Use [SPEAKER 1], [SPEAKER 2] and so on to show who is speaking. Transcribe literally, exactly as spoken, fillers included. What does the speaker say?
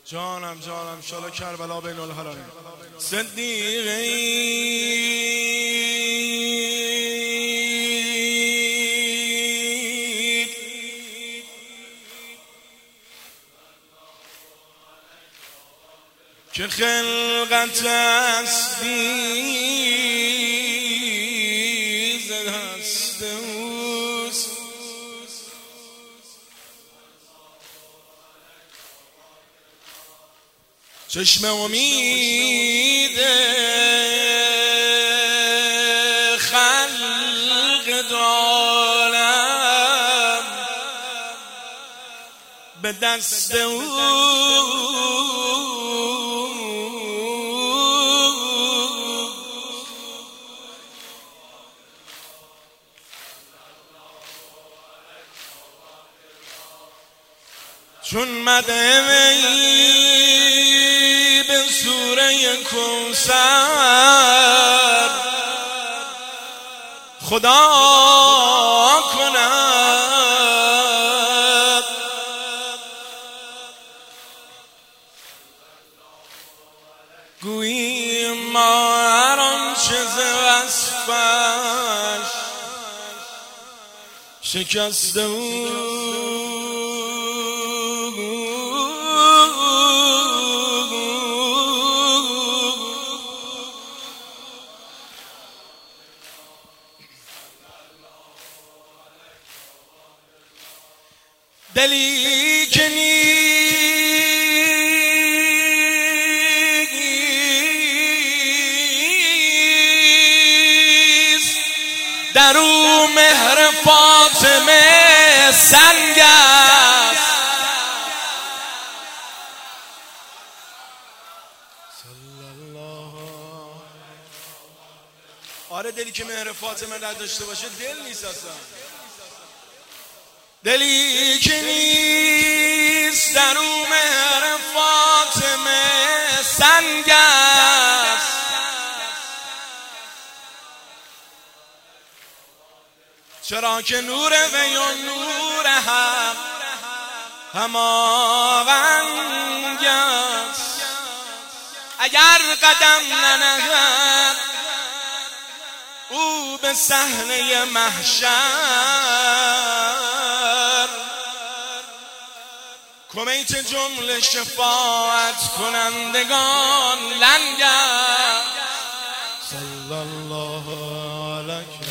[SPEAKER 1] جانم جانم شالا کربلا بین الحرمین صدیقی که خلقت هستی ز دست اوست، چشم امید خلق دارم به دست او، چون مدعی به سوره کوثر خدا کند، گویی ما هر آنچه ز وصفش شکسته او دلی که نیست در او مهر فاطمه سنگ است. آره دلی که مهر فاطمه نداشته باشه دل نیست اصلا. دلی که نیست در او مهر فاطمه سنگ است، چرا که نور وی و نور حق هماهنگ است. اگر قدم ننهد او به صحنه محشر، کمیت جمله شفاعت کنندگان لنگ است. صلی الله علیه